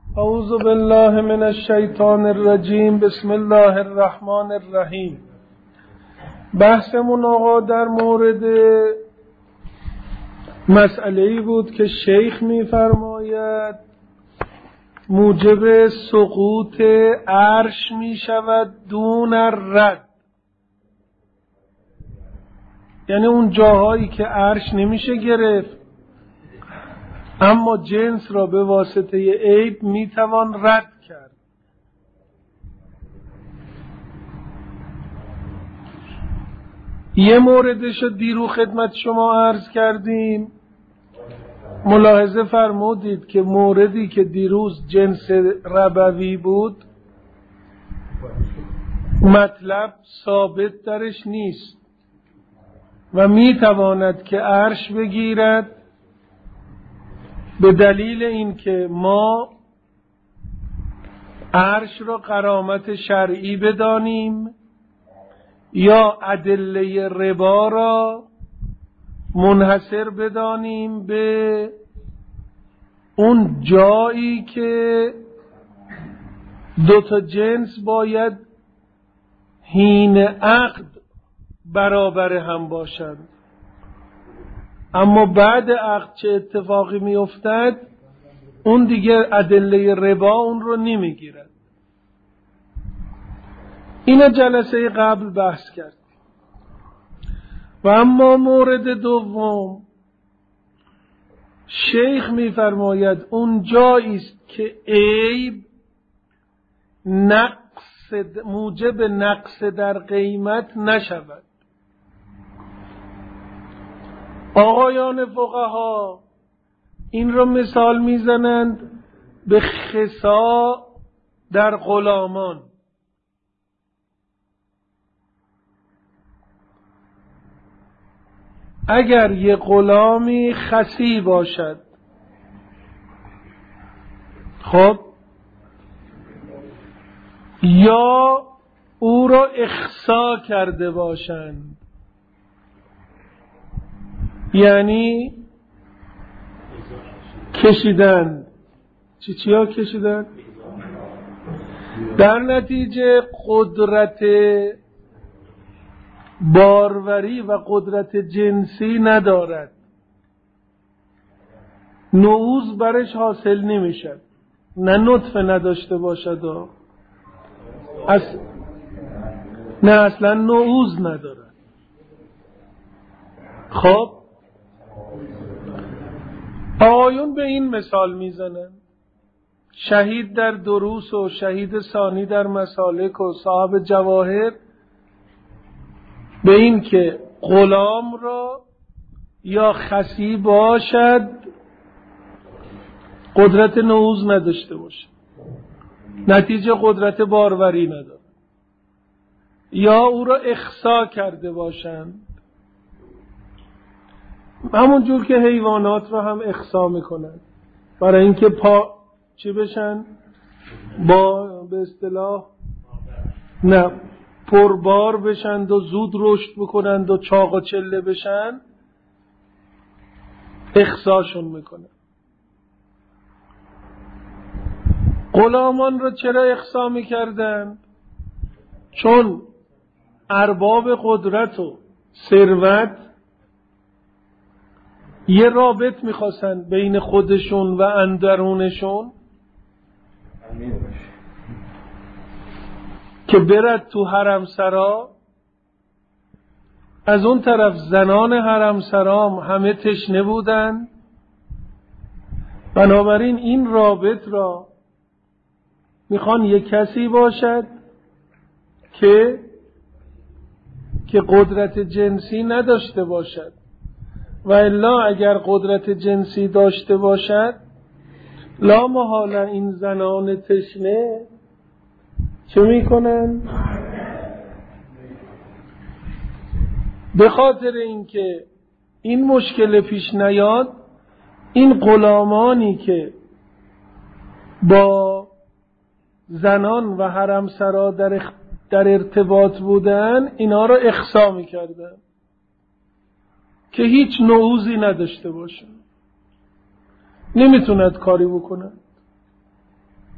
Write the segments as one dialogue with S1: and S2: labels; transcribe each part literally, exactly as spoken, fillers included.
S1: اعوذ بالله من الشیطان الرجیم. بسم الله الرحمن الرحیم. بحثمون آقا در مورد مسئله‌ای بود که شیخ می‌فرماید موجب سقوط عرش می‌شود دون رد، یعنی اون جاهایی که عرش نمیشه گرفت اما جنس را به واسطه عیب میتوان رد کرد. یه موردش رو دیرو خدمت شما عرض کردیم، ملاحظه فرمودید که موردی که دیروز جنس ربوی بود مطلب ثابت درش نیست و میتواند که عرش بگیرد به دلیل اینکه ما عرش را غرامت شرعی بدانیم یا ادله ربا را منحصر بدانیم به اون جایی که دو تا جنس باید حین عقد برابر هم باشند، اما بعد عقد چه اتفاقی می افتد اون دیگه ادله ربا اون رو نمیگیرد. اینا جلسه قبل بحث کرد. و اما مورد دوم، شیخ میفرماید اون جایی است که عیب نقص موجب نقص در قیمت نشود. آقایان فقها این رو مثال میزنند به خسا در غلامان. اگر یه غلامی خسی باشد، خب یا او را اخصا کرده باشند، یعنی کشیدن، چی چیا کشیدن؟ در نتیجه قدرت باروری و قدرت جنسی ندارد، نعوذ برش حاصل نمیشد، نه نطفه نداشته باشد و از نه اصلا نعوذ ندارد. خب آیون به این مثال میزنن، شهید در دروس و شهید ثانی در مسالک و صاحب جواهر، به این که غلام را یا خسی باشد قدرت نعوذ نداشته باشد، نتیجه قدرت باروری ندارد، یا او را اخصا کرده باشند، همون جور که حیوانات را هم اخصا میکنن برای اینکه پا چی بشن، با به اصطلاح نه پربار بشند و زود رشد بکنند و چاق و چله بشن، اخصاشون میکنن. غلامان را چرا اخصا میکردن؟ چون ارباب قدرت و ثروت یه رابط میخواستن بین خودشون و اندرونشون که برد تو حرمسرا، از اون طرف زنان حرمسرام همه تشنه بودن، بنابراین این رابط را میخوان یک کسی باشد که که قدرت جنسی نداشته باشد، و الا اگر قدرت جنسی داشته باشد لا محاله این زنان تشنه چه میکنن؟ به خاطر اینکه این مشکل پیش نیاد، این غلامانی که با زنان و حرمسرا در, در ارتباط بودن اینا را اخصا میکردن که هیچ نعوذی نداشته باشه، نمیتوند کاری بکنه.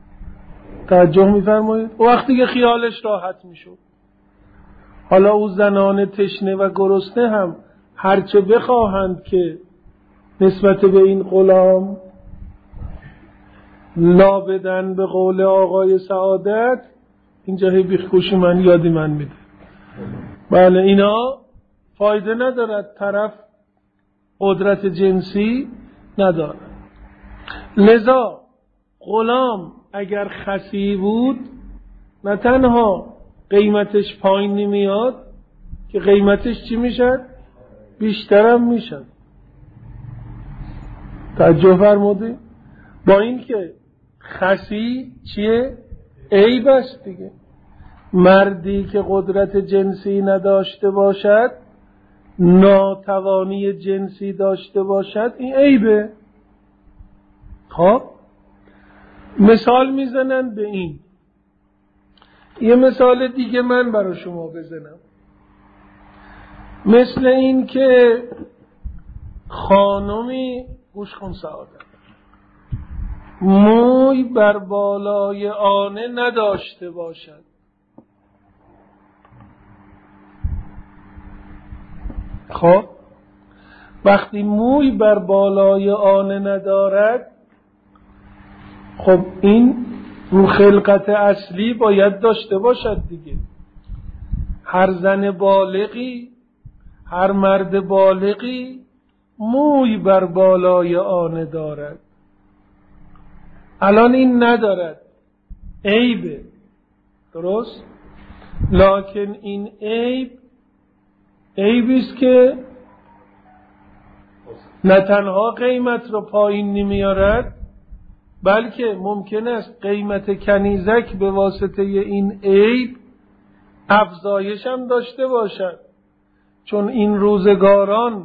S1: توجه می‌فرمایید؟ وقتی که خیالش راحت میشد، حالا او زنان تشنه و گرسنه هم هرچه بخواهند که نسبت به این غلام لا بدن، به قول آقای سعادت، اینجا هی بیخوشی من یادی من میده. بله اینا فایده ندارد، طرف قدرت جنسی ندارد. لذا غلام اگر خسی بود نه تنها قیمتش پایین نمیاد که قیمتش چی میشد؟ بیشترم میشد. توجه فرمودی؟ با این که خسی چیه؟ عیب است دیگه. مردی که قدرت جنسی نداشته باشد، ناتوانی جنسی داشته باشد، این عیبه. خب مثال میزنن به این. یه مثال دیگه من برای شما بزنم، مثل این که خانمی، گوش کن سعادت، موی بر بالای آنه نداشته باشد. خب وقتی موی بر بالای آنه ندارد، خب این رو خلقت اصلی باید داشته باشد دیگه. هر زن بالغی، هر مرد بالغی موی بر بالای آنه دارد. الان این ندارد، عیبه، درست؟ لکن این عیب عیبیست که نه تنها قیمت رو پایین نمیارد، بلکه ممکن است قیمت کنیزک به واسطه این عیب افزایش هم داشته باشد. چون این روزگاران،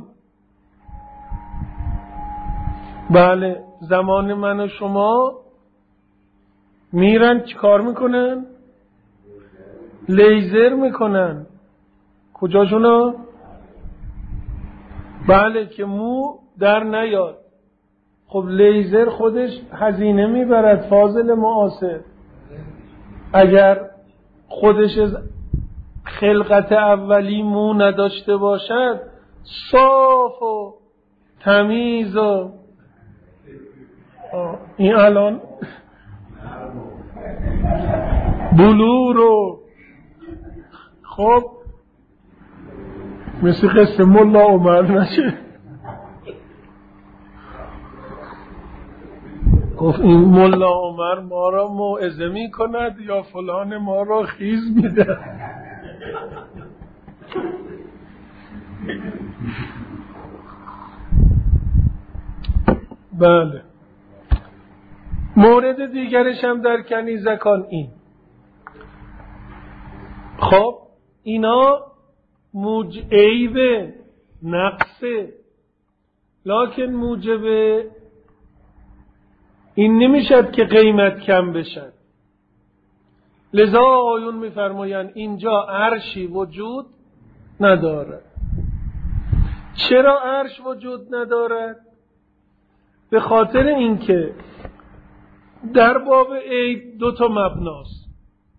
S1: بله زمان من و شما، میرن چی کار میکنن؟ لیزر میکنن. کجاشونا؟ بله که مو در نیاد. خب لیزر خودش هزینه میبرد فاضل معاصر. اگر خودش از خلقت اولی مو نداشته باشد، صاف و تمیز و این الان بلور و خب مثل قصه ملا عمر نشه. گفت این ملا عمر ما را موعظه می کند یا فلان ما را خیز میده. بله مورد دیگرش هم در کنیزکان این. خب اینا موجب نقصه، لکن موجب این نمیشد که قیمت کم بشد. لذا آیون میفرمایند اینجا عرشی وجود ندارد. چرا عرش وجود ندارد؟ به خاطر اینکه در باب عیب دو تا مبناست.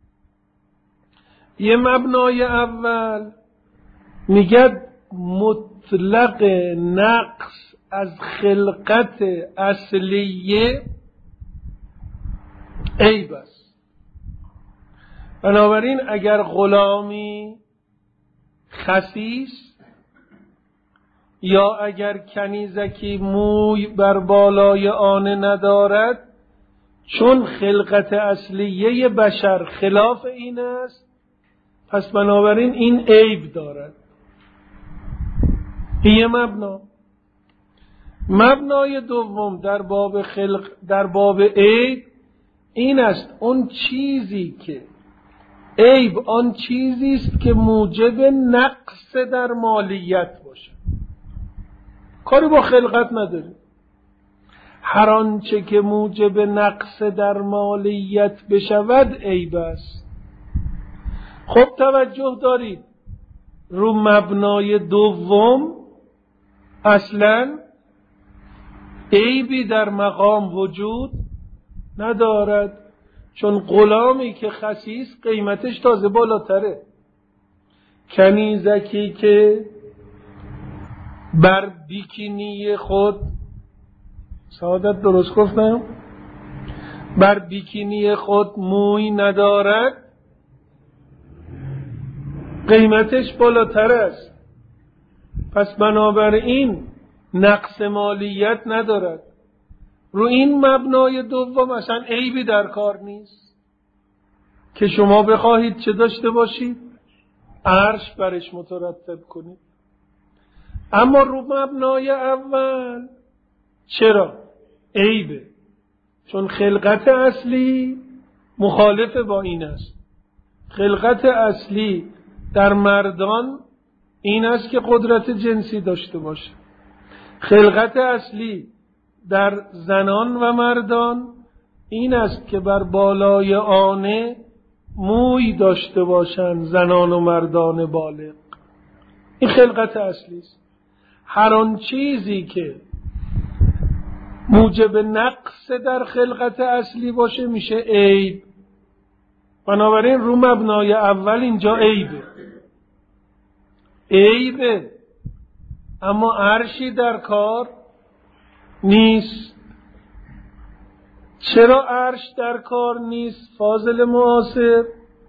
S1: یه مبنای اول میگه مطلق نقص از خلقت اصلیه عیب است. بنابراین اگر غلامی خسیس یا اگر کنیزکی موی بر بالای آن ندارد، چون خلقت اصلیه بشر خلاف این است، پس بنابراین این عیب دارد. این مبنا. مبنای دوم در باب خلق، در باب عیب این است اون چیزی که عیب آن چیزی است که موجب نقص در مالیت باشه. کاری با خلقت نداری. هر آنچه که موجب نقص در مالیت بشود عیب است. خب توجه دارید رو مبنای دوم اصلا عیبی در مقام وجود ندارد، چون غلامی که خسیس قیمتش تازه بالاتره. کنیزکی که بر بیکینی خود، سعادت درست گفتم، بر بیکینی خود موی ندارد قیمتش بالاتر است. پس بنابراین نقص مالیت ندارد. رو این مبنای دوم اصلا عیبی در کار نیست که شما بخواهید چه داشته باشید؟ عرش برش مترتب کنید. اما رو مبنای اول چرا؟ عیبه. چون خلقت اصلی مخالف با این است. خلقت اصلی در مردان این است که قدرت جنسی داشته باشه. خلقت اصلی در زنان و مردان این است که بر بالای آنه موی داشته باشند زنان و مردان بالغ. این خلقت اصلی است. هر آن چیزی که موجب نقص در خلقت اصلی باشه میشه عیب. بنابراین رو مبنای اول اینجا عیبه. عیبه اما عرشی در کار نیست. چرا عرش در کار نیست؟ فاضل معاصر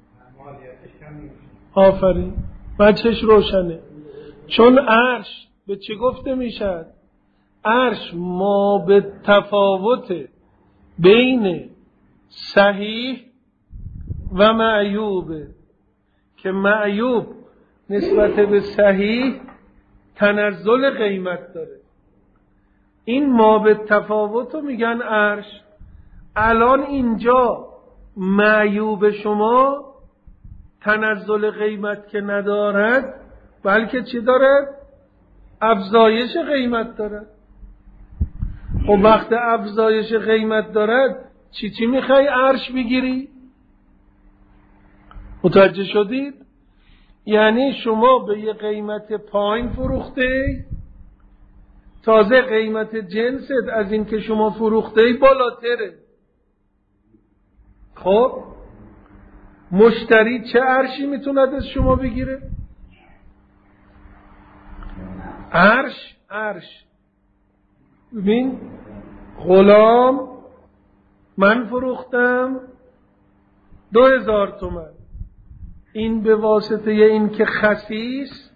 S1: آفرین بچهش روشنه. چون عرش به چه گفته میشد؟ عرش ما به تفاوت بین صحیح و معیوبه که معیوب نسبت به صحیح تنزل قیمت داره. این ما به تفاوت رو میگن عرش. الان اینجا معیوب شما تنزل قیمت که ندارد بلکه چی دارد؟ افزایش قیمت دارد. خب وقت افزایش قیمت دارد چی چی میخوای عرش بگیری؟ متوجه شدید؟ یعنی شما به یه قیمت پایین فروخته، تازه قیمت جنست از این که شما فروخته بالاتره. خب مشتری چه عرشی میتوند از شما بگیره؟ عرش عرش ببین، غلام من فروختم دو هزار تومن، این به واسطه این که خسیس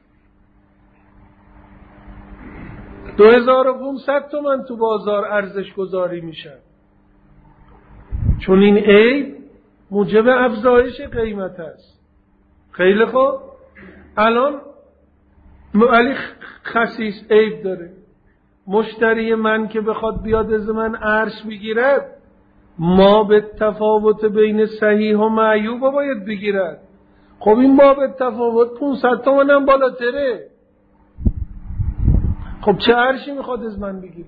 S1: دو هزار و پونصد تومن تو بازار ارزش گذاری میشه. چون این عیب موجب افزایش قیمت است. خیلی خوب، الان ولی خسیس عیب داره. مشتری من که بخواد بیاد از من عرش بگیرد، ما به تفاوت بین صحیح و معیوب باید بگیرد. خب این ما به تفاوت پونصد تومن هم بالاتره. خب چه عرشی میخواد از من بگیره؟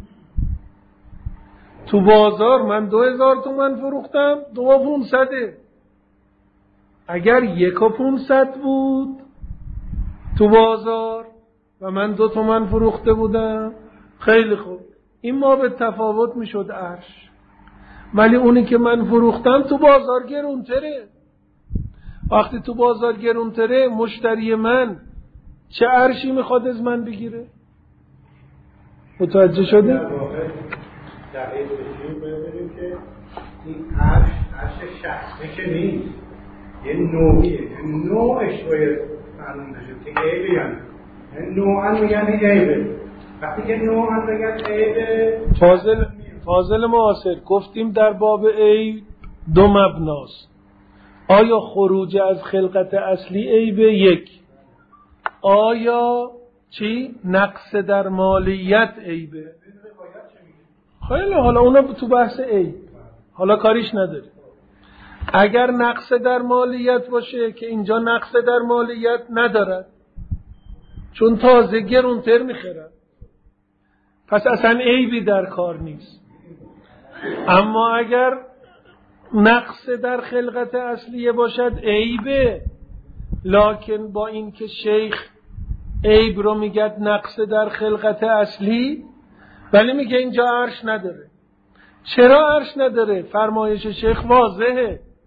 S1: تو بازار من دو هزار تومن فروختم، دو و پونصده. اگر یک و پونصد بود تو بازار و من دو تومن فروخته بودم، خیلی خوب، این ما به تفاوت میشد عرش. ولی اونی که من فروختم تو بازار گرونتره. وقتی تو بازار گرونتره، مشتری من چه عرشی میخواد از من بگیره؟ متوجه شده؟
S2: در واقع دقیق بشیم ببینیم که این عرش عرش شخصی که نیست، یه نوعیه، نوعش باید معلوم بشه که عیبه یا نه. نوعا میگن عیبه. وقتی که نوعا بگن عیبه،
S1: فاضل فاضل معاصر گفتیم در باب عیب دو مبناست. آیا خروج از خلقت اصلی عیبه؟ یک. آیا چی؟ نقص در مالیت عیبه؟ خیلی حالا اونا تو بحث عیب، حالا کاریش نداری. اگر نقص در مالیت باشه که اینجا نقص در مالیت ندارد، چون تازه گرونتر میخرد، پس اصلا عیبی در کار نیست. اما اگر نقص در خلقت اصلیه باشد عیبه. لکن با این که شیخ عیب رو میگه نقص در خلقت اصلی، ولی میگه اینجا عرش نداره. چرا عرش نداره؟ فرمایش شیخ واضحه.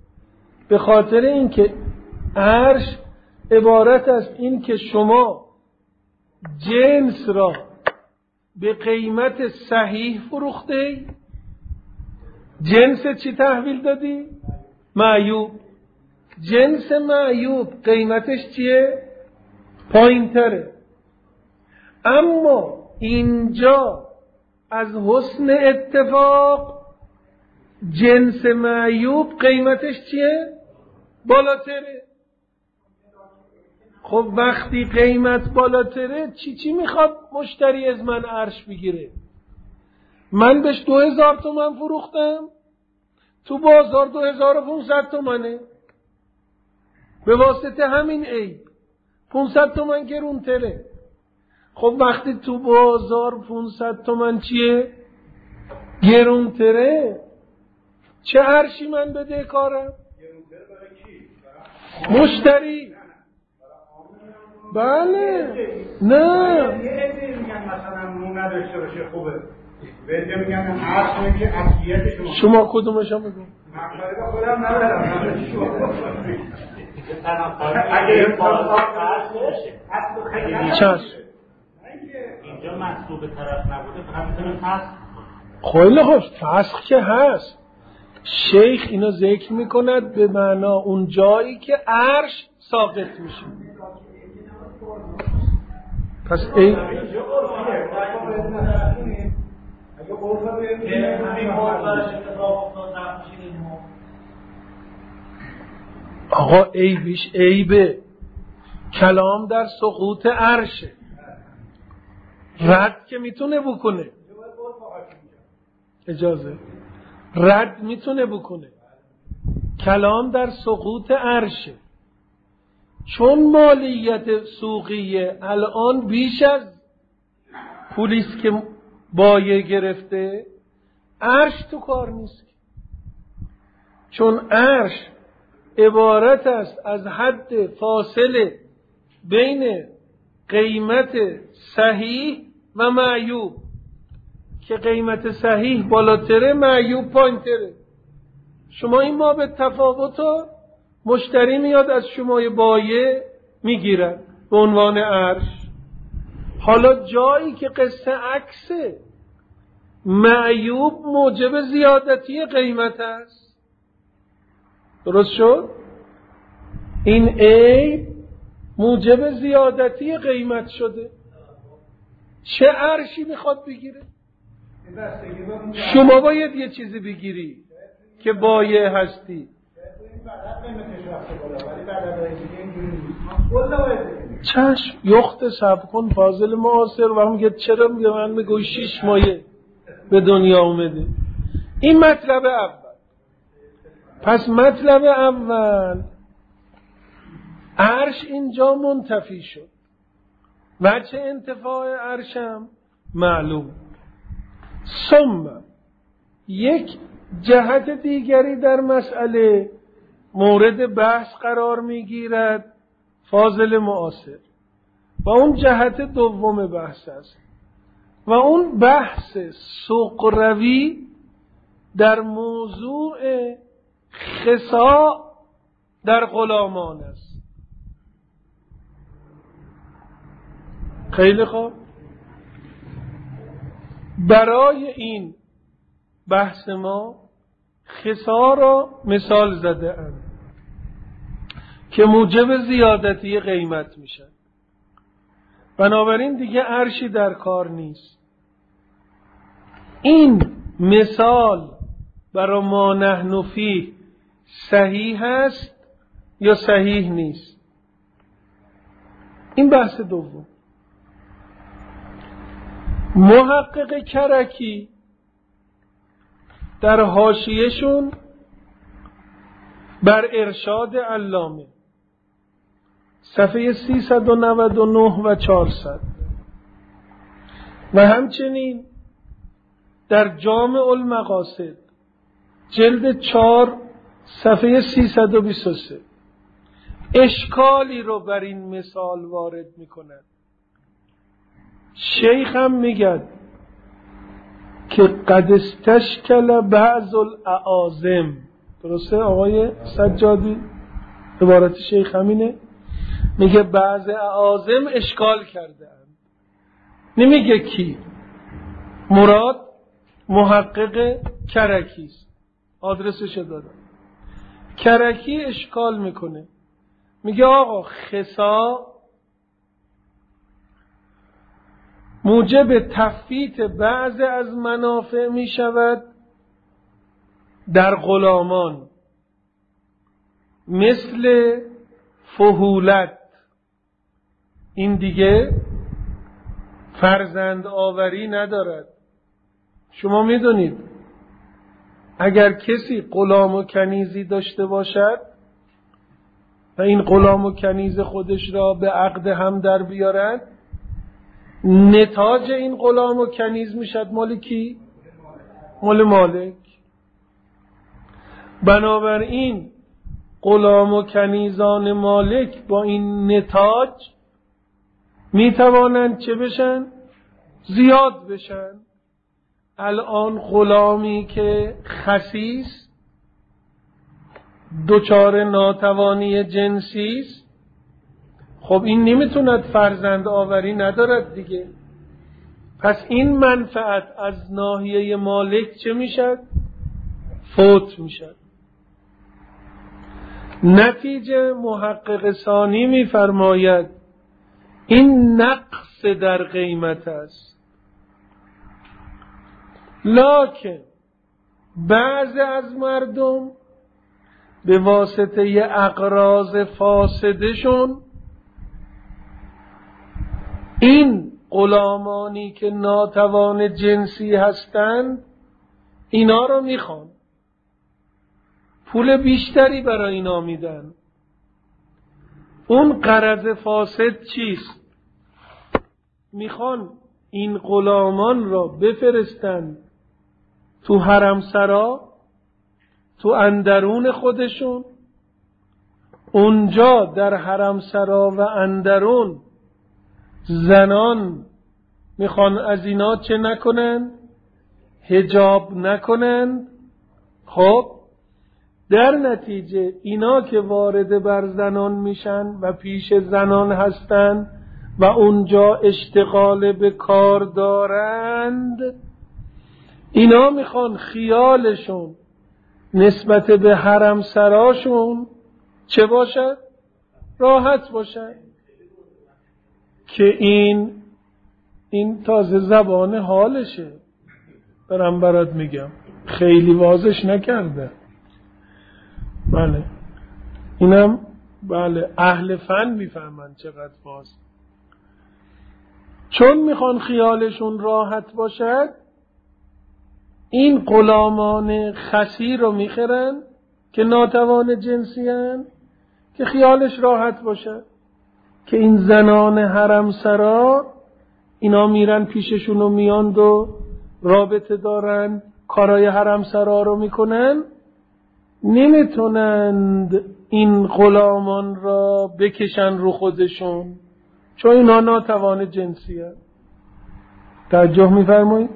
S1: به خاطر اینکه عرش عبارت است این که شما جنس را به قیمت صحیح فروخته، جنس چی تحویل دادی؟ معیوب. جنس معیوب قیمتش چیه؟ پایین تره. اما اینجا از حسن اتفاق جنس معیوب قیمتش چیه؟ بالاتره. خب وقتی قیمت بالاتره چی چی میخواد مشتری از من عرش بگیره؟ من بهش دو هزار تومن فروختم، تو بازار دو هزار و پونصد تومنه، به واسطه همین عیب پونصد تومن گرونتره. خب وقتی تو بازار پونصد تومن چیه؟ گرونتره، چه عرشی من بده کارم؟ مشتری. بله. نه
S2: مثلا مو نداشته باشه خوبه، بهت میگن عرش که اصلیت شما.
S1: شما کدومش هم بگو؟
S2: من خودم ندارم.
S3: اگه بالا عرش باشه
S1: چشم
S3: اینجا مطلوب طرف نبوده فقط میتونه فسخ
S1: کنه. خیلی خوش، فسخ که هست. شیخ اینو ذکر میکند به معنا اون جایی که عرش ساقط میشه. پس ای آقا عیبش عیبه، کلام در سقوط عرشه، رد که میتونه بکنه، اجازه رد میتونه بکنه، کلام در سقوط عرشه. چون مالیت سوقیه الان بیش از پولیس که بایه گرفته، عرش تو کار نیست. چون عرش عبارت است از حد فاصله بین قیمت صحیح و معیوب که قیمت صحیح بالاتره، معیوب پایینتره. شما این ما به تفاوت مشتری میاد از شما بایه میگیرن به عنوان عرش. حالا جایی که قصه عکسه، معیوب موجب زیادتی قیمت است. درست شد؟ این عیب موجب زیادتی قیمت شده. چه عرشی میخواد بگیره؟ شما باید یه چیزی بگیری که بایه هستی. چشم یخت سب کن فاضل معاصر و میگه چرا میگه من میگوی شیش مایه به دنیا اومده. این مطلب اول. پس مطلب اول، عرش اینجا منتفی شد. وجه انتفاع عرشم معلوم. ثم یک جهت دیگری در مسئله مورد بحث قرار میگیرد فاضل معاصر و اون جهت دوم بحث است و اون بحث سقروی در موضوع خساء در غلامان است. خیلی خوب، برای این بحث ما خساء را مثال زده اند که موجب زیادتی قیمت میشن. بنابراین دیگه عرشی در کار نیست. این مثال برای ما نحن فیه صحیح است یا صحیح نیست؟ این بحث دوم. محقق کرکی در حاشیه‌شون بر ارشاد علامه صفحه سیصد و نود و نه و چهارصد و همچنین در جامع المقاصد جلد چهار صفحه سیصد و بیست و سه اشکالی رو بر این مثال وارد می‌کند. شیخ هم میگه که قد استشکل بعض الاعاظم درسته آقای سجادی؟ عبارت شیخ همینه. میگه بعض اعاظم اشکال کردن. نمیگه کی. مراد محقق کرکی است. آدرسش دادم. کرکی اشکال میکنه. میگه آقا خسا موجب تفیت بعض از منافع میشود در غلامان، مثل فحولت. این دیگه فرزند آوری ندارد. شما میدونید اگر کسی غلام و کنیزی داشته باشد و این غلام و کنیز خودش را به عقد هم در بیارد، نتاج این غلام و کنیز میشد مال کی؟ مال مالک. بنابراین غلام و کنیزان مالک با این نتاج میتوانند چه بشن؟ زیاد بشن. الان غلامی که خسیس دچار ناتوانی جنسی است، خب این نمیتوند فرزند آوری ندارد دیگه. پس این منفعت از ناحیه مالک چه میشد؟ فوت میشد. نتیجه محقق ثانی میفرماید این نقص در قیمت است، لکن بعض از مردم به واسطه اقراض فاسدشون این غلامانی که ناتوان جنسی هستند اینا رو میخوان، پول بیشتری برای اینا میدن. اون غرض فاسد چیست؟ میخوان این غلامان را بفرستن تو حرمسرا، تو اندرون خودشون، اونجا در حرمسرا و اندرون زنان میخوان از اینا چه نکنن؟ حجاب نکنن. خب در نتیجه اینا که وارد بر زنان میشن و پیش زنان هستن و اونجا اشتغال به کار دارند، اینا میخوان خیالشون نسبت به حرم سراشون چه باشد؟ راحت باشد. که این این تازه زبان حالشه، برم برات میگم، خیلی واضحش نکرده. بله اینم بله اهل فن میفهمن چقدر واضح. چون میخوان خیالشون راحت باشد، این غلامان خسی رو میخرن که ناتوان جنسی هن، که خیالش راحت باشد که این زنان حرم سرا اینا میرن پیششون و میاند و رابطه دارن، کارای حرم سرا رو میکنن، نمیتونند این غلامان را بکشن رو خودشون چون اینا ناتوان جنسی هست. توجه میفرمایید؟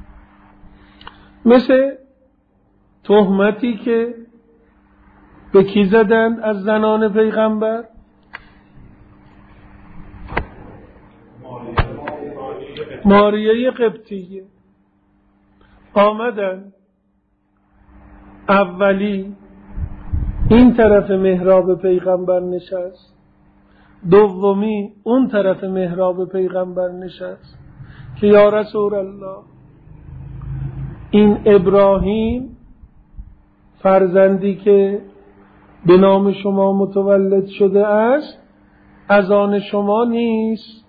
S1: مثل تهمتی که به کی زدن از زنان پیغمبر؟ ماریه قبطیه. آمدن اولی این طرف محراب پیغمبر نشست، دومی اون طرف محراب پیغمبر نشست که یا رسول الله، این ابراهیم فرزندی که به نام شما متولد شده است از آن شما نیست.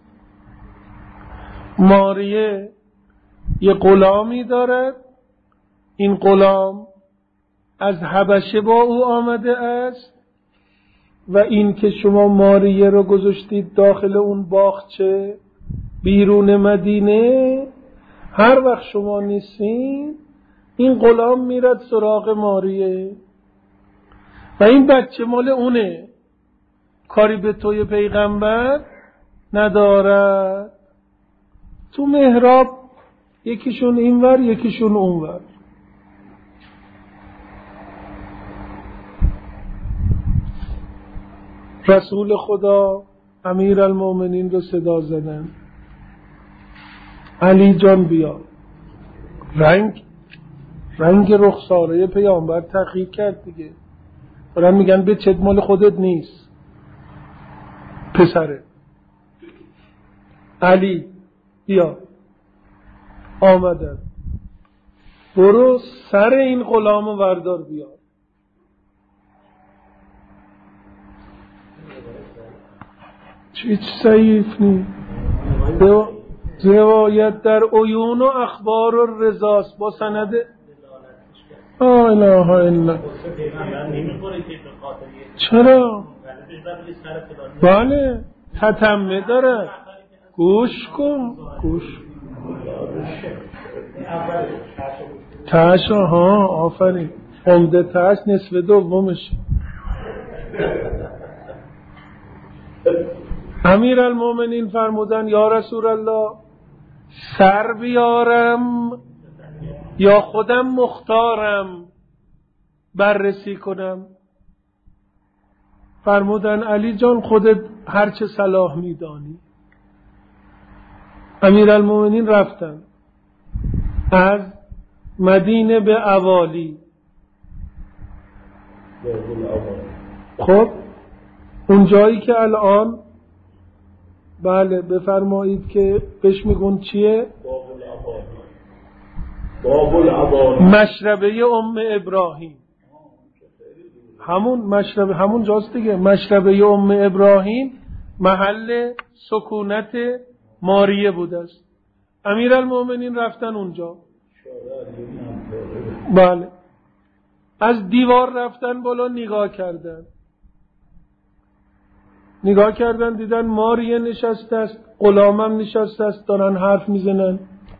S1: ماریه یه غلامی دارد، این غلام از حبشه با او آمده است و این که شما ماریه رو گذاشتید داخل اون باغچه بیرون مدینه، هر وقت شما نیستین این غلام میرد سراغ ماریه و این بچه مال اونه، کاری به توی پیغمبر ندارد. تو محراب یکیشون اینور یکیشون اونور. رسول خدا امیر المومنین رو صدا زدن، علی جان بیا. رنگ رنگ رخساره پیامبر تغییر کرد دیگه. برام میگن به چت مال خودت نیست پسره. علی بیا. آمدن. برو سر این غلامو وردار بیا. هیچ ضعیف نی. روایت در عیون و اخبار و رضاست با سند لا اله الا. چرا؟ بله تتمه داره. گوش کن گوش تاش. ها آفرین. عمده تاش نصف دومش. امیر المومنین فرمودن یا رسول الله سر بیارم یا خودم مختارم بررسی کنم؟ فرمودن علی جان خودت هرچه صلاح میدانی. امیر المومنین رفتن از مدینه به اوالی. خب اون جایی که الان بله بفرمایید که بهش میگون چیه؟ مشربه ام ابراهیم. همون مشربه همون جاست دیگه. مشربه ام ابراهیم محل سکونت ماریه بوده است. امیرالمومنین رفتن اونجا. بله از دیوار رفتن بالا نگاه کردن. نگاه کردن دیدن ماریه نشسته است، غلامم نشسته است، دارن حرف میزنن.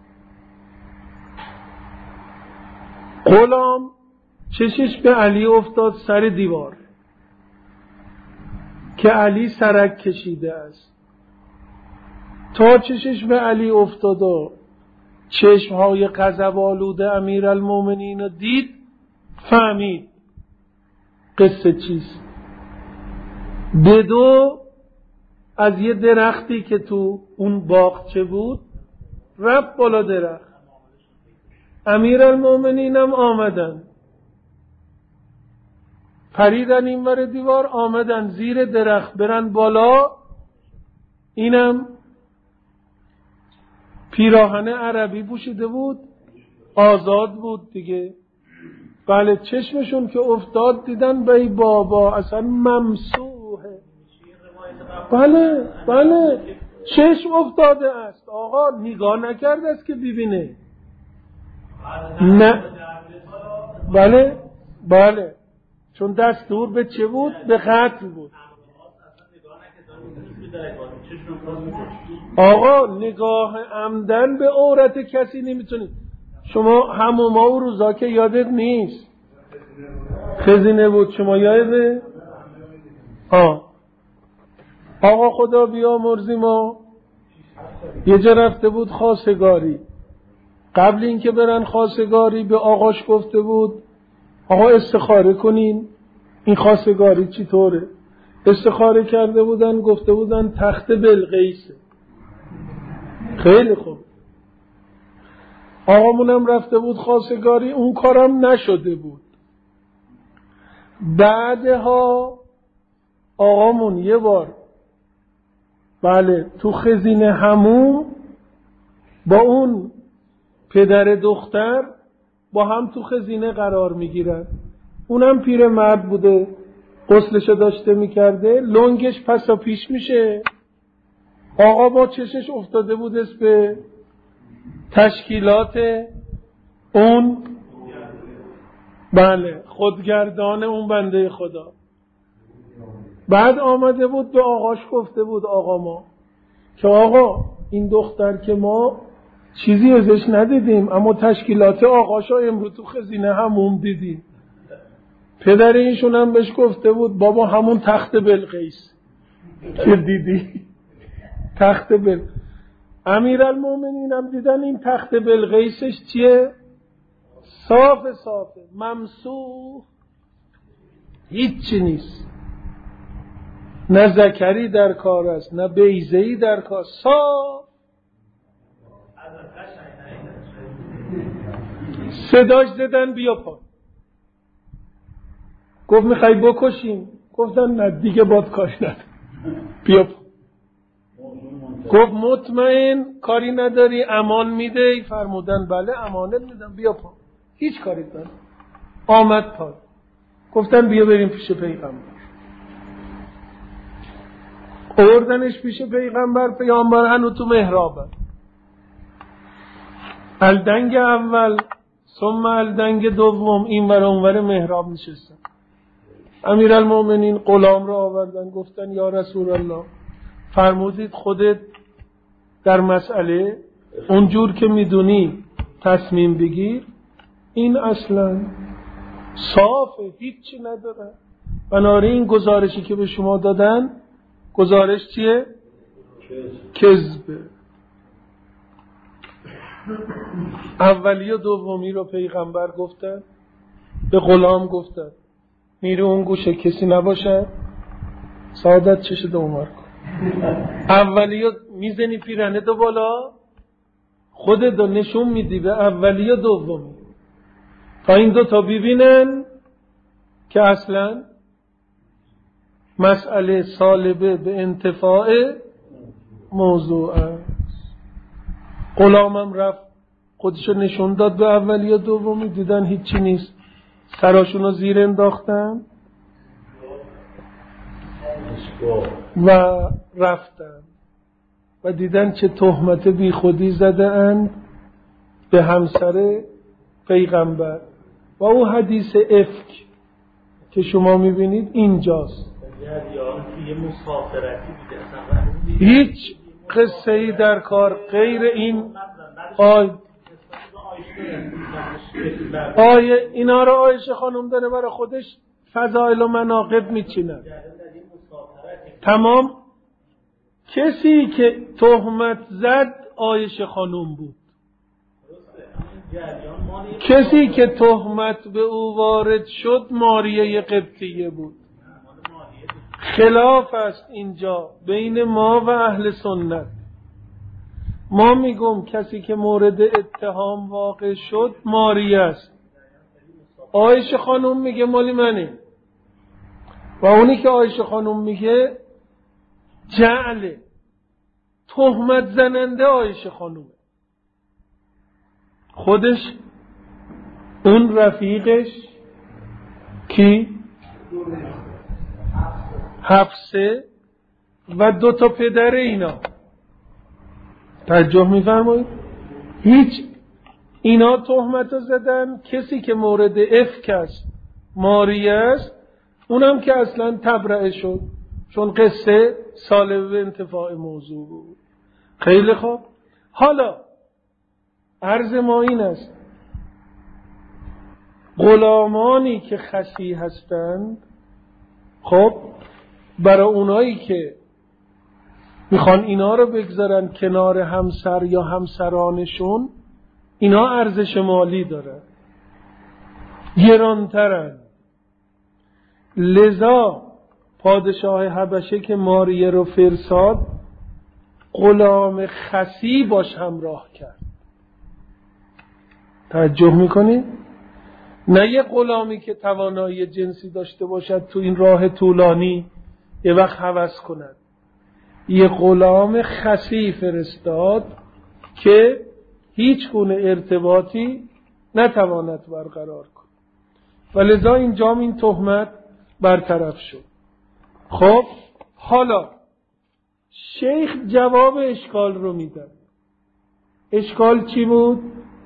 S1: غلام چشش به علی افتاد سر دیوار که علی سرک کشیده است. تا چشش به علی افتاد و چشمهای غضب آلوده امیرالمومنین رو دید، فهمید قصه چیست. بدو از یه درختی که تو اون باغچه بود رفت بالا درخت. امیرالمومنین هم آمدن، پریدن این ور دیوار، آمدن زیر درخت برن بالا. اینم پیراهن عربی پوشیده بود، آزاد بود دیگه. بله چشمشون که افتاد دیدن بای بابا اصلا ممسوحه. بله بله چشم افتاده است. آقا نگاه نکرده است که ببینه. نه بله بله چون دستور به چه بود؟ به قتل بود. آقا نگاه عمدن به عورت کسی نمیتونید. شما هموما و روزا که یادت نیست خزینه بود، شما یاده؟ آه آقا خدا بیامرزی ما یه جا رفته بود خواستگاری. قبل اینکه برن خواستگاری به آقاش گفته بود آقا استخاره کنین این خواستگاری چی طوره. استخاره کرده بودن، گفته بودن تخت بلقیسه. خیلی خوب. آقامونم رفته بود خواستگاری، اون کارم نشده بود. بعدها آقامون یه بار بله تو خزینه همون با اون پدر دختر با هم تو خزینه قرار میگیرن. اونم پیر مرد بوده، غسلشو داشته میکرده، لنگش پسا پیش میشه. آقا با چشش افتاده بوده به تشکیلات اون بله خودگردان اون بنده خدا. بعد آمده بود به آقاش گفته بود آقا ما که آقا این دختر که ما چیزی ازش ندیدیم اما تشکیلات آقاشا امروز تو خزینه همون دیدیم. پدر اینشون هم بهش گفته بود بابا همون تخت بلقیس که دیدی تخت بل. امیرالمومنین هم دیدن این تخت بلقیسش چیه؟ صاف صافه، ممسوح، هیچی نیست. نه ذکری در کار است نه بیضه‌ای در کار، صاف. صداش زدن بیا پا. گفت میخوای بکشیم؟ گفتن نه دیگه باد کاش نده، بیا پا. گفت مطمئن کاری نداری، امان میده؟ فرمودن بله امانت میدم، بیا پا. هیچ کاری نداره. آمد پا. گفتن بیا بریم پیش پیغمبر. آوردنش پیش پیغمبر. پیغمبر هنو تو محرابه. الدنگ اول ثم الدنگ دوم این ور اون ور محراب نشستن. امیرالمومنین غلام را آوردن، گفتن یا رسول الله فرمودید خودت در مسئله اونجور که میدونی تصمیم بگیر. این اصلا صافه، هیچی نداره. بنابراین گزارشی که به شما دادن گزارش چیه؟ کذبه. اولی و دومی رو پیغمبر گفتن، به غلام گفتن میره اون گوشه کسی نباشه، سعادت چشه دومار کن. اولی و میزنی پیرنه دو بالا، خودت دو نشون میدی به اولی و دومی تا این دو تا ببینن که اصلا مسئله سالبه به انتفاع موضوع است. غلامم رفت خودشو نشون داد به اولی و دومی، دیدن هیچی نیست، سراشون رو زیر انداختن و رفتن و دیدن چه تهمت بی خودی زده اند به همسر پیغمبر. و او حدیث افک که شما میبینید اینجاست. هیچ قصه ای در کار غیر این آی آیه اینا رو عایشه خانم داره برای خودش فضائل و مناقب میچینه. تمام کسی که تهمت زد عایشه خانم بود. کسی که تهمت به او وارد شد ماریه قبطیه بود. خلاف است اینجا بین ما و اهل سنت. ما میگم کسی که مورد اتهام واقع شد ماریه است. عایشه خانم میگه مالی منه و اونی که عایشه خانم میگه جعله، تهمت زننده عایشه خانومه. خودش اون رفیقش کی؟ حفصه و دو تا پدر اینا. توجه می‌فرمایید؟ هیچ اینا تهمت زدن. کسی که مورد افک است ماریه است، اونم که اصلا تبرئه شد چون قصه سالب به انتفاع موضوع بود. خیلی خوب. حالا عرض ما این است غلامانی که خسی هستند، خب برای اونایی که میخوان اینا رو بگذارن کنار همسر یا همسرانشون، اینا ارزش مالی داره، گرانترن. لذا پادشاه حبشه که ماریه رو فرستاد غلام خسی باش همراه کرد. توجه میکنی؟ نه یه غلامی که توانایی جنسی داشته باشد تو این راه طولانی یه وقت هوس کند. یه غلام خسی فرستاد که هیچ گونه ارتباطی نتواند برقرار کند و لذا اینجا این تهمت برطرف شد. خب حالا شیخ جواب اشکال رو میدن. اشکال چی بود؟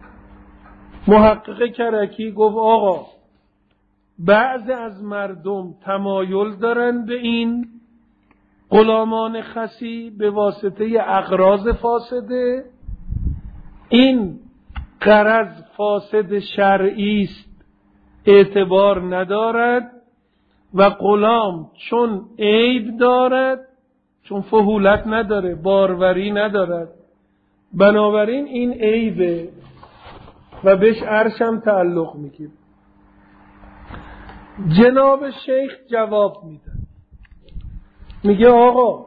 S1: محقق کرکی گفت آقا بعضی از مردم تمایل دارن به این غلامان خسی به واسطه اغراض فاسده. این غرض فاسد شرعی است، اعتبار ندارد و غلام چون عیب دارد، چون فحولت نداره، باروری ندارد، بنابراین این عیبه و بهش عرشم تعلق میگیره. جناب شیخ جواب میدن میگه آقا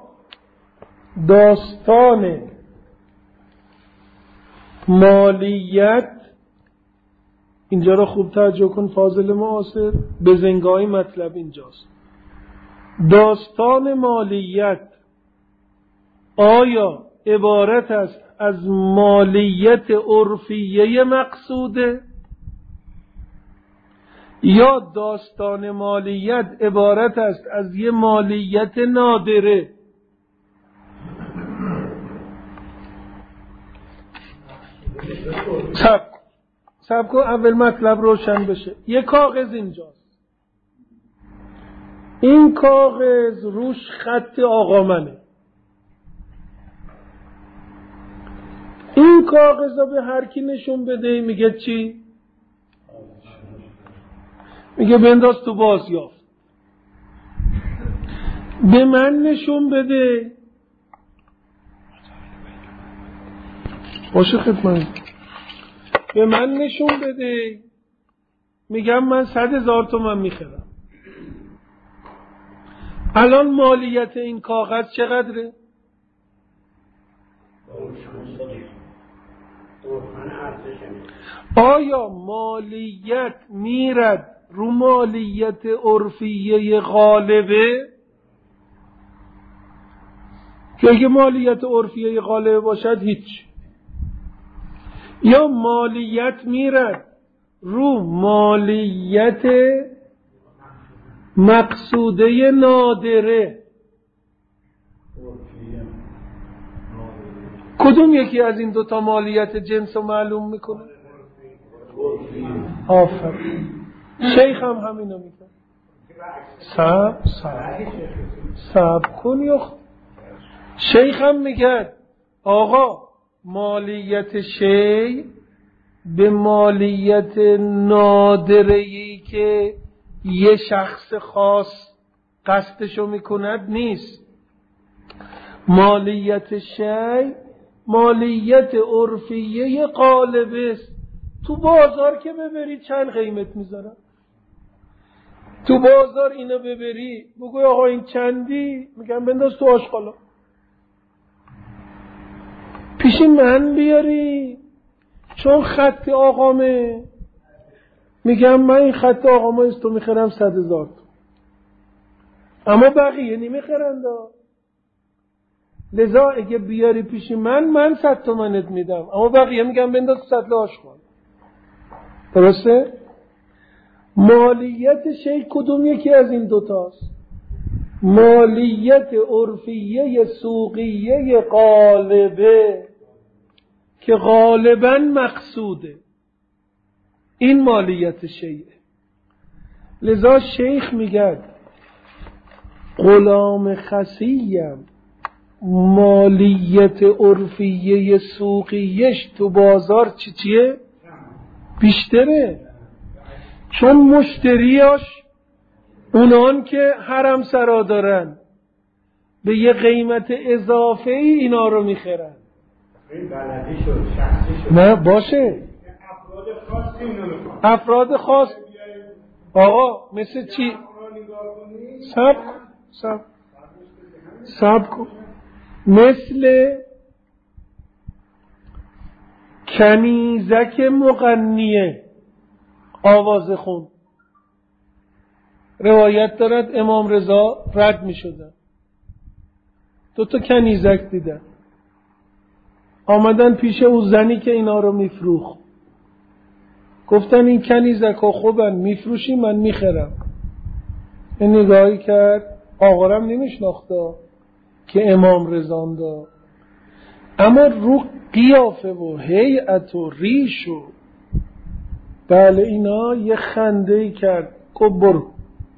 S1: داستان مالیت، اینجا رو خوب توجه کن فاضل معاصر، به زنگاهی مطلب اینجاست. داستان مالیت آیا عبارت است از مالیت عرفیه مقصوده یا داستان مالیت عبارت است از یه مالیت نادره؟ سب سب کن اول مطلب روشن بشه. یه کاغذ اینجاست، این کاغذ روش خط آقا منه. این کاغذ رو به هر کی نشون بده میگه چی؟ میگه بنداز تو بازیافت. به من نشون بده، باشه خدمت، به من نشون بده، میگم من صد هزار تومن میخرم. الان مالیت این کاغذ چقدره؟ آیا مالیت میرد رو مالیت عرفیه غالبه؟ که اگه مالیت عرفیه غالبه باشد هیچ. یا مالیت میرد رو مالیت مقصوده نادره؟ کدوم یکی از این دوتا مالیت جنس رو معلوم میکنه؟ آفرین. شیخ هم همینو میگه. سب سب سب کن یا شیخ هم میگه آقا مالیت شی به مالیت نادره‌ای که یه شخص خاص قصدشو میکند نیست. مالیت شی مالیت عرفیه غالبه است. تو بازار که ببری چند قیمت میذارن؟ تو بازار اینو ببری بگوی آقا این چندی؟ میگم بنداز تو آشغالا. پیش من بیاری چون خط آقامه، میگم من این خط آقامه است تو میخرم صد هزار تو، اما بقیه نمیخرند. لذا اگه بیاری پیش من من صد تومنت میدم، اما بقیه میگم بنداز صد آشغال. درسته؟ مالیت شی کدوم یکی از این دوتاست؟ مالیت عرفیه سوقیه غالبه که غالبا مقصوده، این مالیت شیعه. لذا شیخ میگه غلام خسیم مالیت عرفیه سوقیش تو بازار چی چیه؟ بیشتره، چون مشتریاش اونان که حرم سرا دارن به یه قیمت اضافه ای اینا رو میخرن.
S2: این بلدی شد، شخصی شد.
S1: نه باشه
S2: افراد خاصی اینو میخوان.
S1: افراد خاص آقا مثل چی؟ سب سب سب کن. مثل کنیزک مغنیه آواز خون، روایت دارد امام رضا رد می شدن، دو تا کنیزک دیدن، آمدن پیش او زنی که اینا رو میفروخت، گفتن این کنیزک ها خوبن میفروشی؟ من میخرم. این نگاهی کرد، آقارم نمیشناخته که امام رضا دا، اما رو قیافه و هیئت و ریش و بله اینا یه خنده‌ای کرد، گفت برو.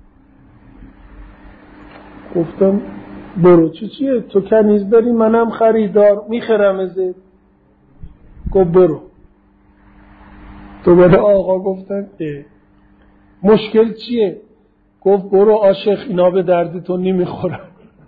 S1: گفتم برو چی چیه؟ تو کنیز داری منم خریدار میخرم ازت. گفت برو. دوباره آقا گفتن اه مشکل چیه؟ گفت برو عاشق، اینا به درد تو نمیخورن.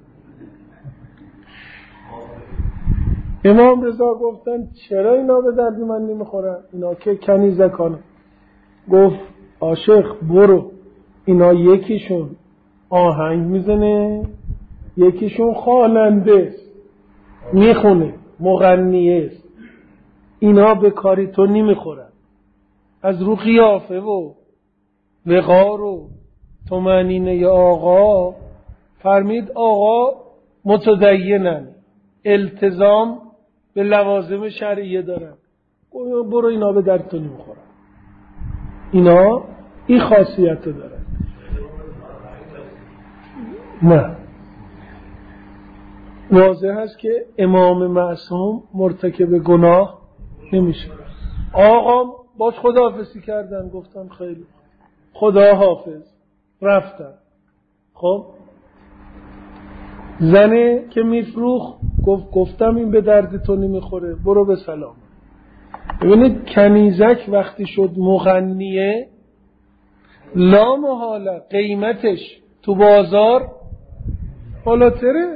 S1: امام رضا گفتن چرا اینا به درد من نمیخورن؟ اینا که کنیزکانه. گفت عاشق برو، اینا یکیشون آهنگ میزنه، یکیشون خواننده است، میخونه، مغنیه است. اینا به کاری تو نمیخورن. از رو قیافه و وقار و طمأنینه آقا فرمید آقا متدینن، التزام به لوازم شرعیه دارن، برو اینا به درد تو نمیخورن. اینا این خاصیت رو دارن. نه، واضح هست که امام معصوم مرتکب گناه نمیشه. آقا باش خداحافظی کردن، گفتن خیلی خدا حافظ، رفتن. خب زنه که میفروخ گفت گفتم این به درد تو نمیخوره، برو به سلام. ببینید کنیزک وقتی شد مغنیه لا محاله قیمتش تو بازار بالاتره.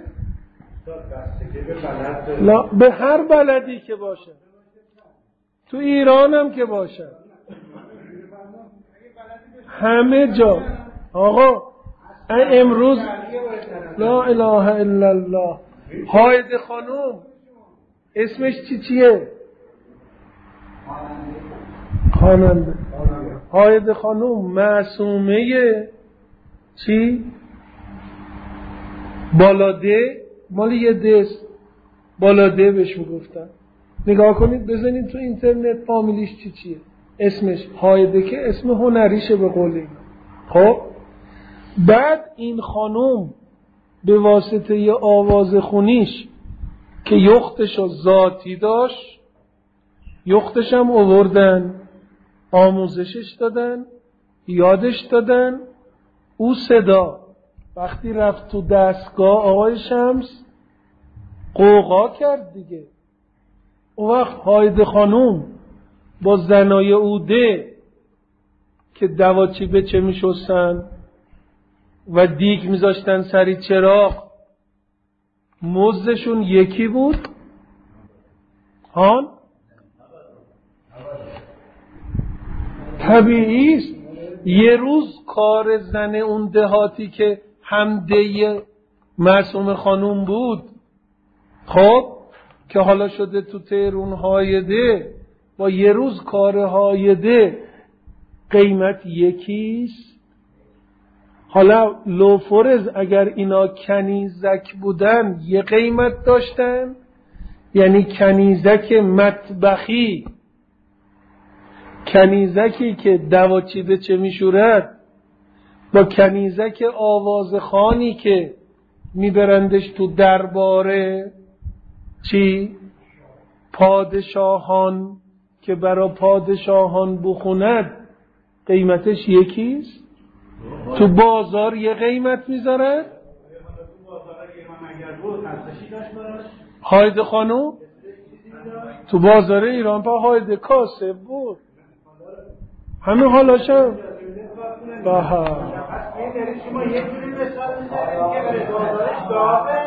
S1: لا به هر بلدی که باشه، تو ایران هم که باشه، همه جا. آقا امروز لا اله الا الله هاید خانوم اسمش چی چیه؟ خواننده. هاید خانوم معصومه چی؟ بالاده، مال یه دست بالاده بهش میگفتن. نگاه کنید بزنید تو اینترنت فامیلیش چی چیه. اسمش هایده که اسم هنریشه به قول این. خب بعد این خانوم به واسطه ی آواز خونیش که یختشو ذاتی داشت، یختش هم آوردن، آموزشش دادن، یادش دادن. او صدا وقتی رفت تو دستگاه آقای شمس قوقا کرد دیگه. اون وقت هایده خانوم با زنای اوده که دواچی به چه می شستن و دیگ می زاشتن سری چراغ، مزدشون یکی بود؟ هان؟ طبیعی است. یه روز کار زن اون دهاتی که همده معصوم خانوم بود، خب که حالا شده تو تهرون هایده، با یه روز کار هایده قیمت یکیست. حالا لوفرز اگر اینا کنیزک بودن یه قیمت داشتن، یعنی کنیزک مطبخی، کنیزکی که دواچی به چه میشورد، با کنیزک آوازخانی که میبرندش تو درباره چی؟ پادشاهان که برا پادشاهان بخوند قیمتش یکیست. تو بازار یه قیمت میذارد. هایده خانو تو بازار ایران پا هایده کاسب بود، همه حالاشم بها.
S2: شما یه جوری مثال میزنید که برای بازارش داغه،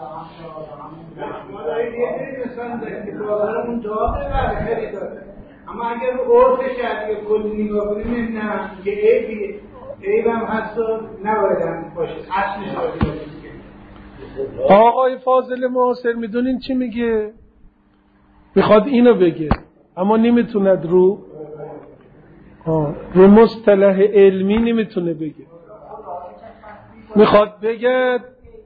S2: شما دارید یه جوری مثال میزنید که بازارمون داغه و خیلی داره. اما اگر رو عرف شرعی کلی نگاه کنیم نه که عیبی عیب هم هست و نباید هم باشه، اصلش باشه.
S1: آقای فاضل معاصر میدونین چی میگه؟ میخواد اینو بگه اما نمیتوند رو آه. رو مصطلح علمی نمیتونه بگه. میخواد بگه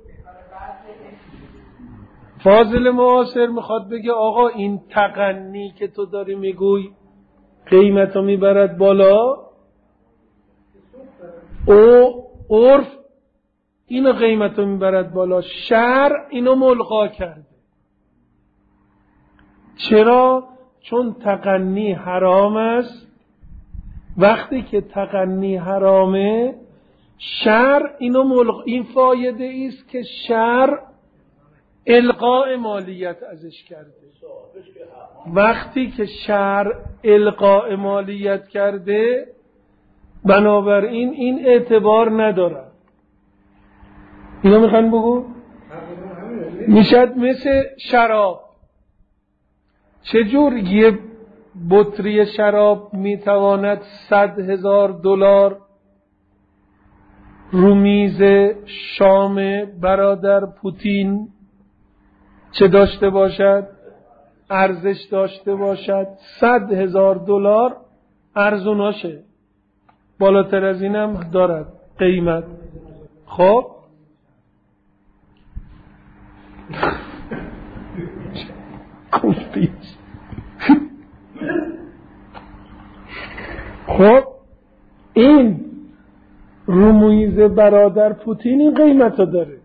S1: فاضل معاصر میخواد بگه آقا این تغنی که تو داری میگوی قیمتو میبرد بالا، او عرف اینو قیمتو میبرد بالا، شرع اینو ملغا کرده. چرا؟ چون تغنی حرام است. وقتی که تغنی حرامه شرع اینو ملغا، این فایده است که شرع القاء مالیت ازش کرده. وقتی که شرع القاء مالیت کرده بنابراین این اعتبار نداره. اینو میخوان بگو؟ میشد مثل شراب. چجور یه بطری شراب میتواند صد هزار دلار رو میز شام برادر پوتین چه داشته باشد؟ ارزش داشته باشد صد هزار دلار ارزوناشه، بالاتر از اینم دارد قیمت. خب خب این رومیز برادر پوتین این قیمت رو داره،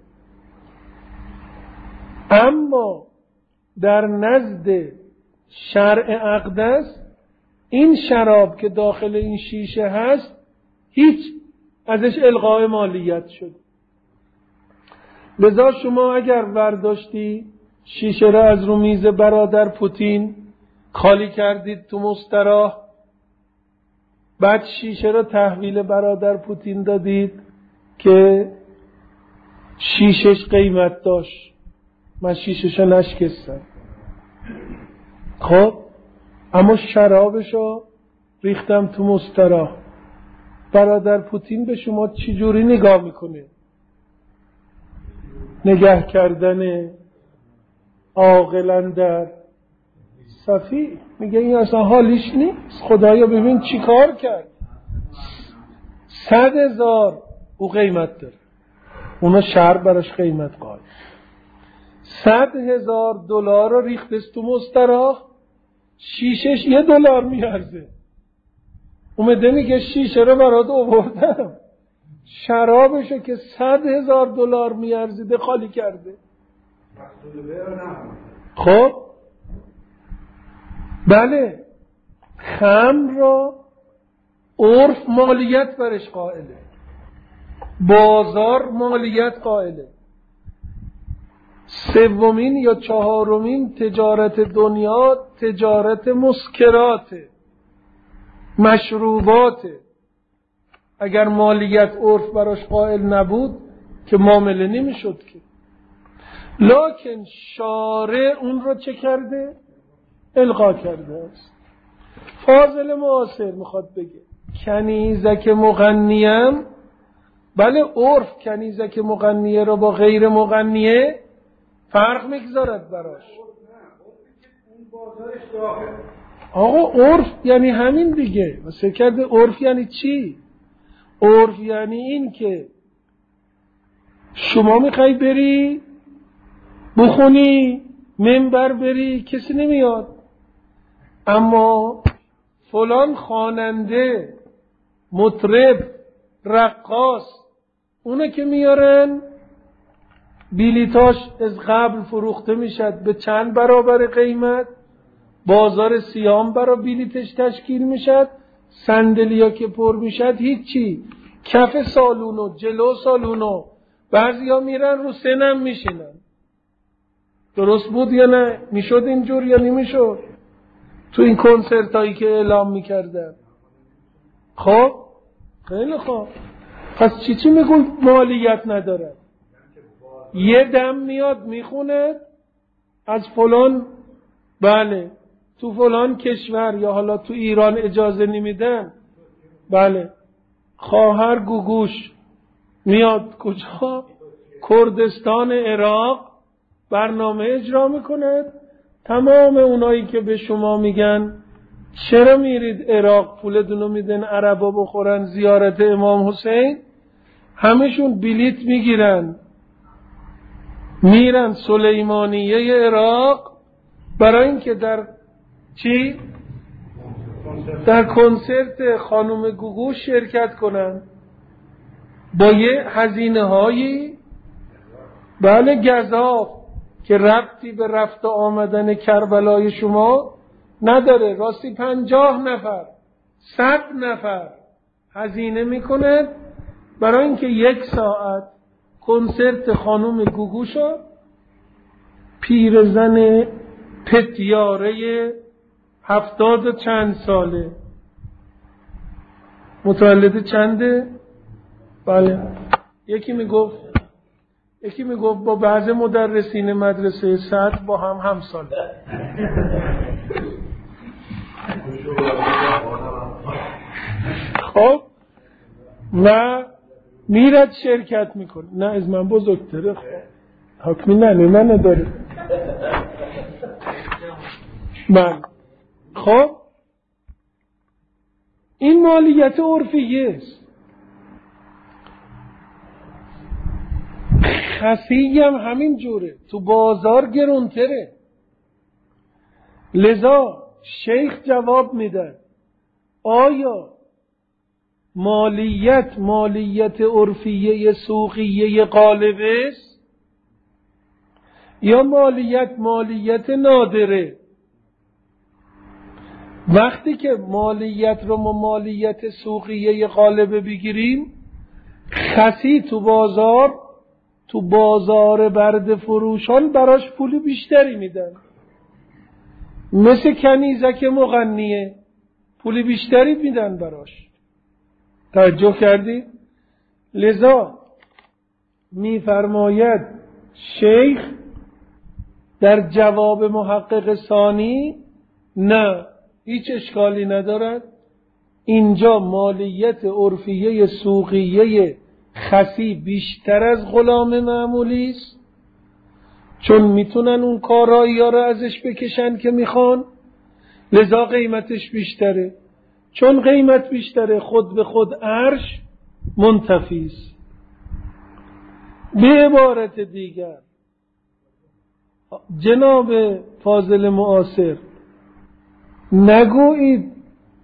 S1: اما در نزد شرع اقدس این شراب که داخل این شیشه هست هیچ ازش الغاء مالیت شد. لذا شما اگر برداشتی شیشه را از رو میز برادر پوتین خالی کردید تو مستراح، بعد شیشه را تحویل برادر پوتین دادید که شیشش قیمت داشت، من شیشش را نشکستم، خب اما شرابشو ریختم تو مستراح، برادر پوتین به شما چی جوری نگاه میکنه؟ نگه کردن عاقلاً در صفی، میگه این اصلا حالیش نیست، خدایا ببین چی کار کرد. صد هزار او قیمت داره، اونا شهر براش قیمت قائل. صد هزار دلار رو ریختست تو مستراح، شیشش یه دلار میارزه، اومده میگه شیشه رو برات آوردم، شرابشو که صد هزار دلار میارزیده خالی کرده. خب بله، خمر را عرف مالیت برش قائله، بازار مالیت قائله. سومین یا چهارمین تجارت دنیا تجارت مسکرات، مشروبات. اگر مالیت عرف براش قائل نبود که معامله نمیشد که. لکن شارع اون رو چه کرده؟ الغا کرده است. فاضل معاصر میخواد بگه کنیزک مغنیم، بله عرف کنیزک مغنیه رو با غیر مغنیه فرق میگذارد براش. آقا عرف یعنی همین دیگه. مثل کرده عرف یعنی چی؟ عرف یعنی این که شما میخوای بری بخونی منبر بری کسی نمیاد، اما فلان خواننده مطرب رقاص اونه که میارن بیلیتاش از قبل فروخته میشد به چند برابر قیمت، بازار سیام برا بیلیتش تشکیل میشد، صندلیا که پر میشد هیچی، کف سالونو جلو سالونو بعضیا میرن رو سنم میشینن. درست بود یا نه؟ میشد اینجور یا نمیشد؟ تو این کنسرت هایی که اعلام میکردن. خب خیلی خوب، پس چی چی میگون مالیت نداره؟ یه دم میاد میخونه از فلان، بله تو فلان کشور یا حالا تو ایران اجازه نمیدن، بله خواهر گوگوش میاد کجا؟ کردستان عراق برنامه اجرا میکنه. تمام اونایی که به شما میگن چرا میرید عراق پولتونو میدن عربا بخورن زیارت امام حسین، همشون بلیت میگیرن میرن سلیمانیه عراق برای اینکه در چی؟ در کنسرت خانم گوگو شرکت کنن با یه هزینه هایی، بله گزاف، که ربطی به رفت آمدن کربلای شما نداره. راستی پنجاه نفر صد نفر هزینه میکنه برای اینکه یک ساعت کنسرت خانم گوگوشو، پیرزن پتیاره هفتاد و چند ساله، متولد چنده؟ بله یکی میگفت یکی میگفت با بعض مدرسین مدرسه صدر با هم همساله. خب و میرد شرکت میکنه. نه از من بزرگتره، حکمی نه نه نداره. من خب این مالیت عرفیه است. خسی هم همین جوره، تو بازار گرونتره. لذا شیخ جواب میدن آیا مالیت مالیت عرفیه سوقیه غالبه است یا مالیت مالیت نادره؟ وقتی که مالیت رو ما مالیت سوقیه غالبه بگیریم، خسی تو بازار تو بازار برد فروشان براش پول بیشتری میدن، مثل کنیزک مغنیه پول بیشتری میدن براش. توجه کردید؟ لذا میفرماید شیخ در جواب محقق ثانی نه هیچ اشکالی ندارد، اینجا مالیت عرفیه سوقیه خسی بیشتر از غلام معمولی است، چون میتونن اون کارایی ها رو ازش بکشن که میخوان، لذا قیمتش بیشتره. چون قیمت بیشتره خود به خود عرش منتفی است. به عبارت دیگر جناب فاضل معاصر نگویید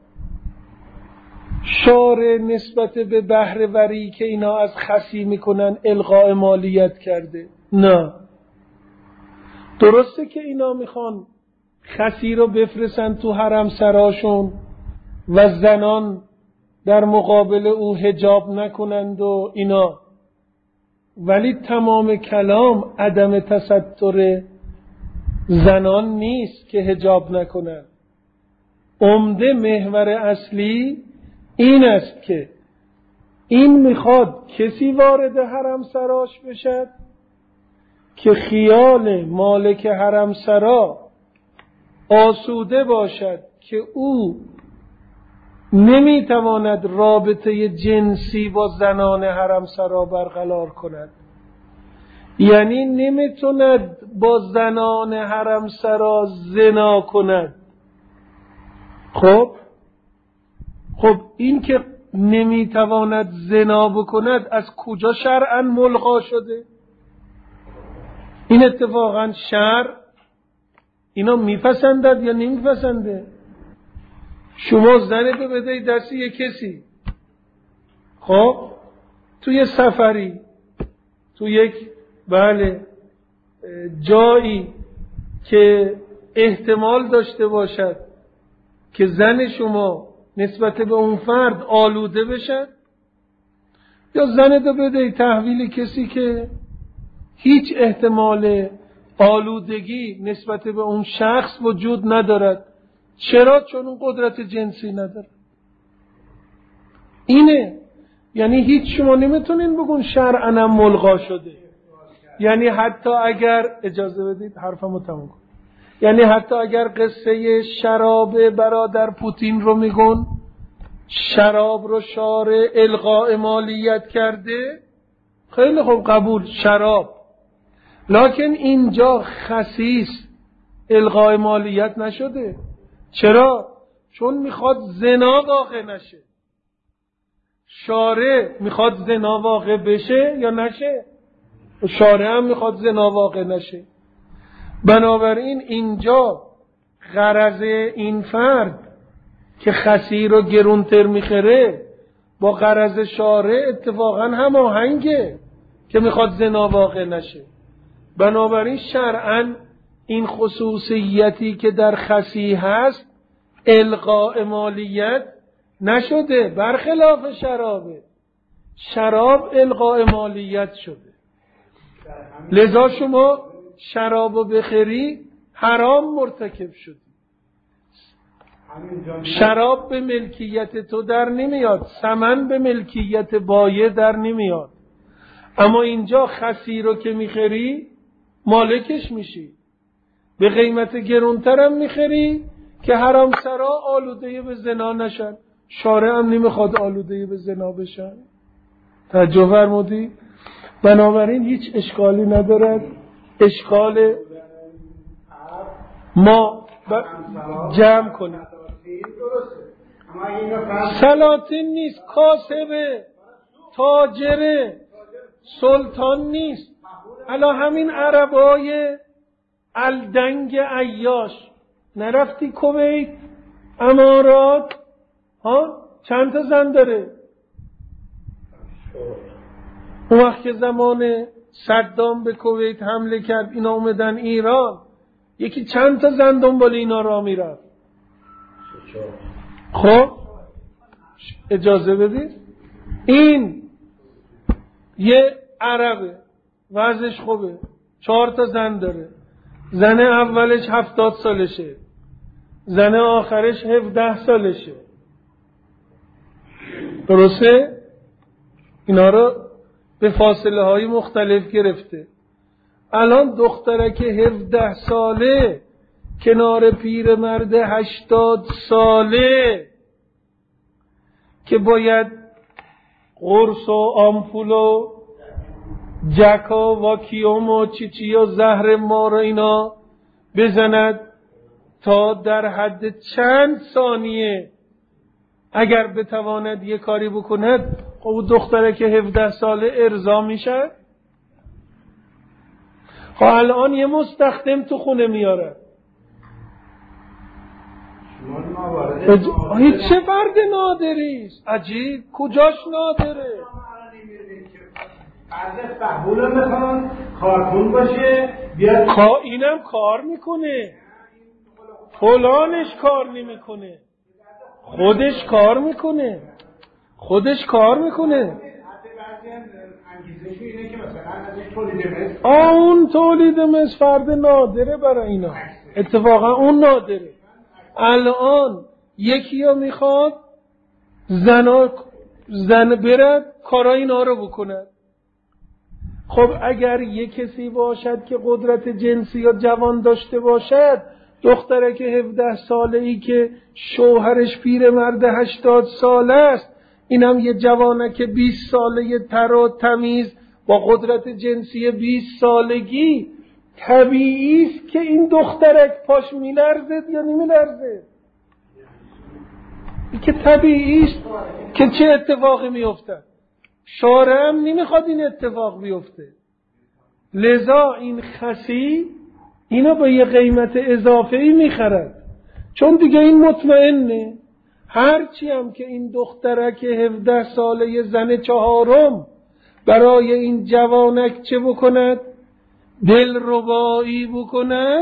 S1: شارع نسبت به بهره وری که اینا از خسی میکنن الغاء مالیت کرده. نه، درسته که اینا میخوان خسی رو بفرستن تو حرم سراشون و زنان در مقابل او حجاب نکنند و اینا، ولی تمام کلام عدم تستر زنان نیست که حجاب نکنند. عمده محور اصلی این است که این میخواد کسی وارد حرم سراش بشد که خیال مالک حرم سرا آسوده باشد که او نمیتواند رابطه جنسی با زنان حرم سرا برقرار کند، یعنی نمیتواند با زنان حرم سرا زنا کند. خب خب این که نمیتواند زنا بکند از کجا شرعاً ملغا شده؟ این اتفاقاً شرع اینا میپسندد یا نمیپسنده؟ شما زنتو بدهی دست یک کسی، خب تو یه سفری، تو یک بله جایی که احتمال داشته باشد که زن شما نسبت به اون فرد آلوده بشد، یا زنتو بدهی تحویل کسی که هیچ احتمال آلودگی نسبت به اون شخص وجود ندارد. چرا؟ چون اون قدرت جنسی نداره. اینه، یعنی هیچ شما نمیتونین بگون شرعاً ملغا شده. یعنی حتی اگر اجازه بدید حرفمو تموم کنم، یعنی حتی اگر قصه شراب برادر پوتین رو میگن، شراب رو شارع الغاء مالیت کرده، خیلی خوب قبول، شراب، لکن اینجا خسیس الغاء مالیت نشده. چرا؟ چون میخواد زنا واقع نشه. شارع میخواد زنا واقع بشه یا نشه؟ شارع هم میخواد زنا واقع نشه. بنابراین اینجا غرض این فرد که خسی رو گرونتر میخره با غرض شارع اتفاقا هماهنگه که میخواد زنا واقع نشه. بنابراین شرعاً این خصوصیتی که در خسی هست الغاء مالیت نشده، برخلاف شرابه. شراب الغاء مالیت شده. لذا شما شرابو بخری حرام مرتکب شدی. شراب به ملکیت تو در نمیاد، ثمن به ملکیت بایع در نمیاد. اما اینجا خسی رو که میخری مالکش میشی، به قیمت گرونترم میخری که حرام سرا آلوده به زنا نشن. شارع هم نمیخواد آلوده به زنا بشن. توجه فرمودی؟ بنابراین هیچ اشکالی ندارد. اشکال ما ب... جمع کنیم. سلاطین نیست، کاسبه، تاجره، سلطان نیست. الا همین عربای الدنگ عیاش نرفتی کویت، امارات، ها چند تا زن داره؟ اون وقت که زمان صدام به کویت حمله کرد اینا اومدن ایران، یکی چند تا زن دنبال اینا را میرفت. خب اجازه بدید، این یه عربه وضعش خوبه، چهار تا زن داره، زن اولش هفتاد سالشه، زن آخرش هفده سالشه. درسته؟ اینا رو به فاصله های مختلف گرفته. الان دخترک هفده ساله کنار پیر مرد هشتاد ساله که باید قرص و آمپول و جکا و واکیوم و چیچی و زهر مار و اینا بزند تا در حد چند ثانیه اگر بتواند یه کاری بکند، خب دختره که هفده ساله ارضا میشه. خب الان یه مستخدم تو خونه میاره، هیچ چه فرد نادریست؟ عجیب، کجاش نادره؟
S2: از فهبول میخوان کارکن باشه بیاد،
S1: اینم کار میکنه، فلانش کار نمیکنه، خودش کار میکنه، خودش کار میکنه. اون تولید مثل فرد نادره برای اینا، اتفاقا اون نادره. الان یکی ها میخواد زن زن برد کارای اینا رو بکند. خب اگر یک کسی باشد که قدرت جنسی یا جوان داشته باشد، دختره که هفده ساله ای که شوهرش پیر مرد هشتاد ساله است، اینم یه جوانه که بیست ساله تر و تمیز با قدرت جنسی بیست سالگی، طبیعی است که این دخترک پاش میلرزه یا نمیلرزه؟ این که طبیعی است که چه اتفاقی میفته. شارع هم نمیخواد این اتفاق بیفته، لذا این خسی اینو با یه قیمت اضافه‌ای میخرد، چون دیگه این مطمئنه هرچی هم که این دخترک هفده ساله زن چهارم برای این جوانک چه بکند، دلربایی بکند،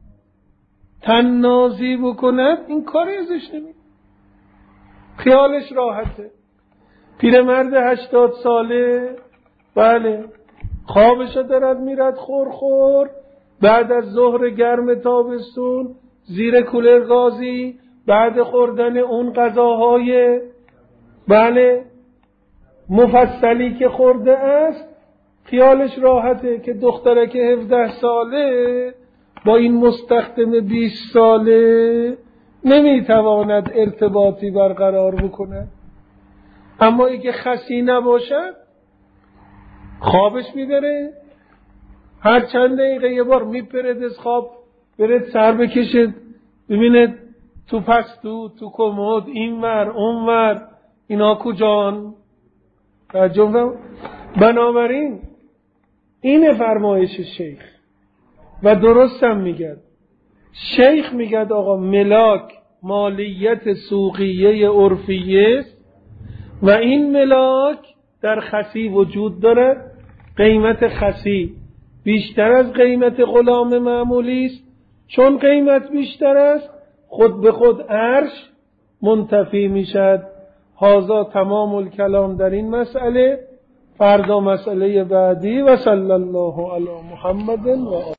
S1: تنازی بکند، این کاری ازش نمی، خیالش راحته. پیرمرد هشتاد ساله بله خوابشو دارد میرد خور خور، بعد از ظهر گرم تابستون زیر کولر گازی، بعد خوردن اون غذاهای بله مفصلی که خورده است، خیالش راحته که دختره که هفده ساله با این مستخدم بیست ساله نمیتواند ارتباطی برقرار بکنه. اما اگه خسی نباشد خوابش میبره، هر چند دقیقه یه بار میپرد از خواب، برد سر بکشد ببینه تو پستو، تو کمد، این ور اون ور، اینا کجان؟ بنابراین این فرمایش شیخ و درستم میگد. شیخ میگد آقا ملاک مالیت سوقیه عرفیه است و این ملاک در خسی وجود دارد. قیمت خسی بیشتر از قیمت غلام معمولی است. چون قیمت بیشتر است خود به خود عرش منتفی میشد. هذا تمام الکلام در این مسئله. فردا مسئله بعدی. و صلی الله علی محمد و